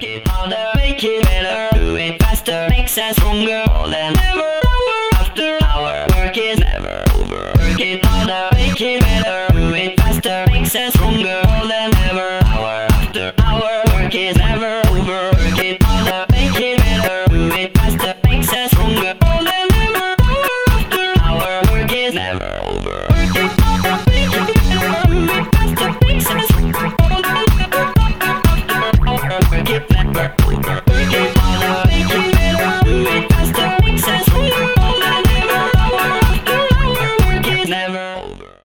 Work it harder, make it better. Do it faster, makes us stronger. More than ever, after hour. Work is never over. Work it harder, make it better. Do it faster, makes us stronger. More than ever.